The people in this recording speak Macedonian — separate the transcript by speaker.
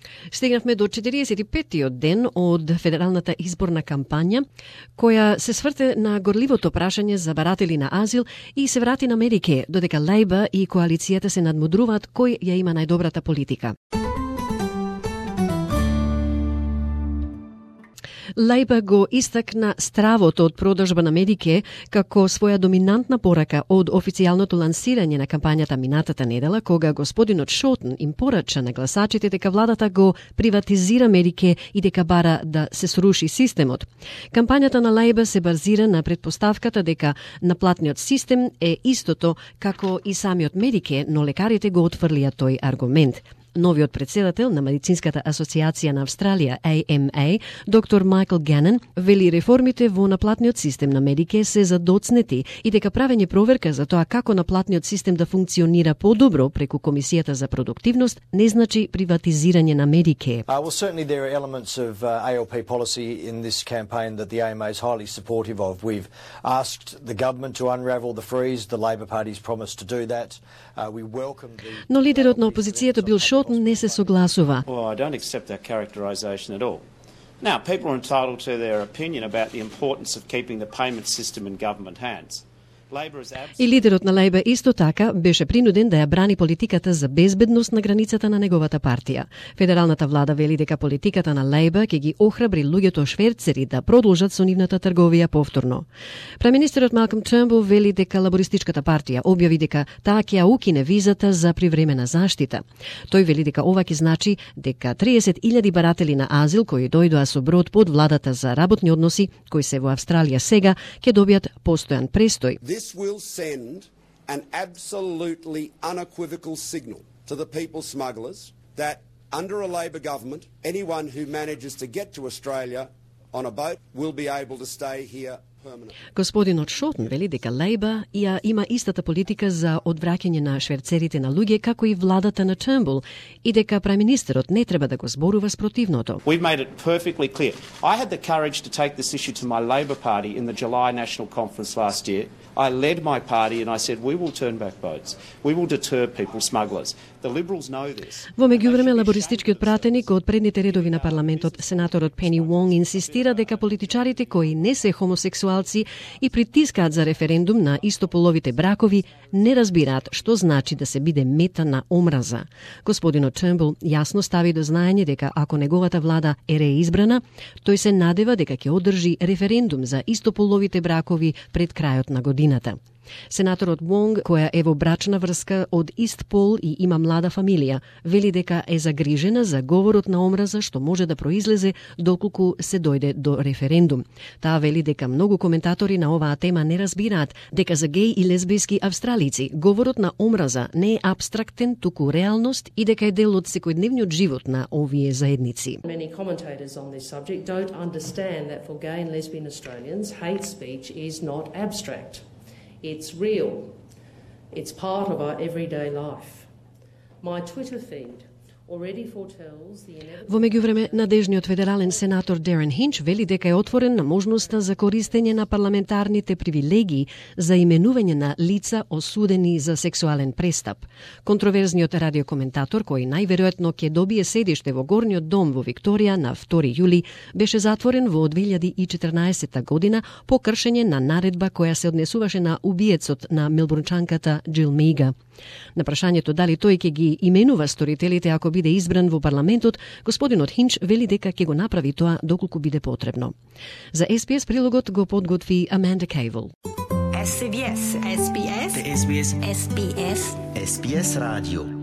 Speaker 1: Стигнавме до 45-тиот ден од федералната изборна кампања, која се сврте на горливото прашање за баратели на азил и се врати на Медикеј, додека Лејбър и коалицијата се надмудруваат кој ја има најдобрата политика. Лејбър го истакна стравото од продажба на Медикеј како своја доминантна порака од официјалното лансирање на кампањата минатата недела, кога господинот Шотн им порача на гласачите дека владата го приватизира Медикеј и дека бара да се сруши системот. Кампањата на Лејбър се базира на предпоставката дека наплатниот систем е истото како и самиот Медикеј, но лекарите го отфрлија тој аргумент. Новиот председател на Медицинската асоциација на Австралија, AMA, доктор Майкл Ганен, вели реформите во наплатниот систем на Медикеј се задоцнети и дека правење проверка за тоа како наплатниот систем да функционира подобро преку Комисијата за продуктивност не значи приватизирање на Медикеј.
Speaker 2: Well, certainly there are elements of ALP policy in this campaign that the AMA is highly supportive of. We've asked the government to unravel the freeze. The Labor Party's promised to do that. We welcome the...
Speaker 1: Но лидерот на опозицијата Бил Шотн не се согласува.
Speaker 3: Well, I don't accept that characterisation at all. Now, people are entitled to their opinion about the importance of keeping the payment system in government hands. И лидерот на Лејбър исто така беше принуден да ја брани политиката за безбедност на границата на неговата партија. Федералната влада вели дека политиката на Лејбър ќе ги охрабри луѓето шверцери да продолжат со нивната трговија повторно. Преминистерот Малком Тернбул вели дека лабористичката партија објави дека таа ќе ја укине визата за привремена заштита. Тој вели дека ова ќе значи дека 30.000 баратели на азил кои дојдоа со брод под владата за работни односи, кои се во Австралија сега, ќе добијат постојан престој.
Speaker 4: This will send an absolutely unequivocal signal to the people smugglers that under a Labor government, anyone who manages to get to Australia on a boat will be able to stay here permanently.
Speaker 1: Господинот Шотн вели дека Лејбър ја има истата политика за одвраќање на шверцерите на луѓе како и владата на Тернбул и дека преминистерот не треба да го зборува спротивното.
Speaker 3: We've made it perfectly clear. I had the courage to take this issue to my Labor Party in the July National Conference last year. I led my party and I said we will turn back boats. We will deter people smugglers. The Liberals know this.
Speaker 1: Во меѓувреме лабористичкиот пратеник од предните редови на парламентот, сенаторот Пени Вонг инсистира дека политичарите кои не се хомосексуалци и притискаат за референдум на истополовите бракови не разбираат што значи да се биде мета на омраза. Господинот Тернбул јасно стави до знаење дека ако неговата влада е реизбрана, тој се надева дека ќе одржи референдум за истополовите бракови пред крајот на годината. Сенаторот Вонг, која е во брачна врска од ист пол и има млада фамилија, вели дека е загрижена за говорот на омраза што може да произлезе доколку се дојде до референдум. Таа вели дека многу коментатори на оваа тема не разбираат дека за геј и лесбијски австралици говорот на омраза не е абстрактен, туку реалност и дека е дел од секојдневниот живот на овие заедници.
Speaker 5: Many commentators on this subject don't understand that for gay and lesbian Australians, hate speech is not abstract. It's real. It's part of our everyday life. My Twitter feed already foretells the inevitable...
Speaker 1: Во меѓувреме, надежниот федерален сенатор Дарен Хинч вели дека е отворен на можноста за користење на парламентарните привилегии за именување на лица осудени за сексуален престап. Контроверзниот радиокоментатор, кој најверојатно ќе добие седиште во Горниот дом во Викторија на 2 јули, беше затворен во 2014 година по кршење на наредба која се однесуваше на убиецот на мелбурнчанката Джил Мейга. На прашањето дали тој ќе ги именува сторителите ако биде избран во парламентот, господинот Хинч вели дека ќе го направи тоа доколку биде потребно. За SBS прилогот го подготви Аманда Кейвел.
Speaker 6: SBS. SBS. SBS. SBS. SBS Radio.